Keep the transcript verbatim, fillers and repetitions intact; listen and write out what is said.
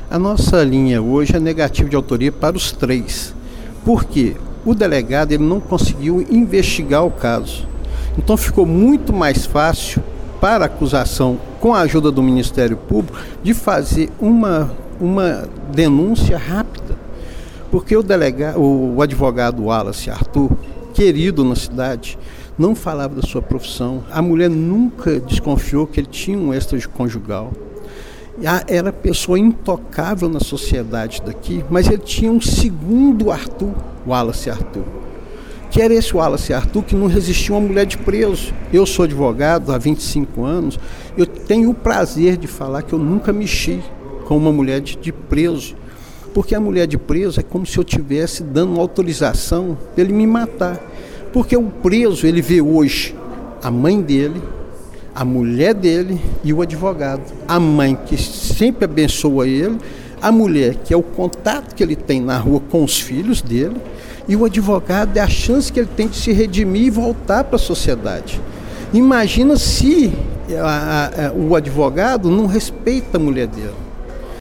A nossa linha hoje é negativa de autoria para os três. Por quê? O delegado ele não conseguiu investigar o caso. Então ficou muito mais fácil para a acusação, com a ajuda do Ministério Público, de fazer uma, uma denúncia rápida. Porque o, delegado, o advogado Wallace Arthur, querido na cidade, não falava da sua profissão. A mulher nunca desconfiou que ele tinha um extraconjugal. Era pessoa intocável na sociedade daqui, mas ele tinha um segundo Arthur, Wallace Arthur, que era esse Wallace Arthur que não resistiu a uma mulher de preso. Eu sou advogado há vinte e cinco anos, eu tenho o prazer de falar que eu nunca mexi com uma mulher de, de preso, porque a mulher de preso é como se eu estivesse dando uma autorização para ele me matar. Porque o preso, ele vê hoje a mãe dele, a mulher dele e o advogado. A mãe que sempre abençoa ele, a mulher que é o contato que ele tem na rua com os filhos dele, e o advogado é a chance que ele tem de se redimir e voltar para a sociedade. Imagina se a, a, o advogado não respeita a mulher dele.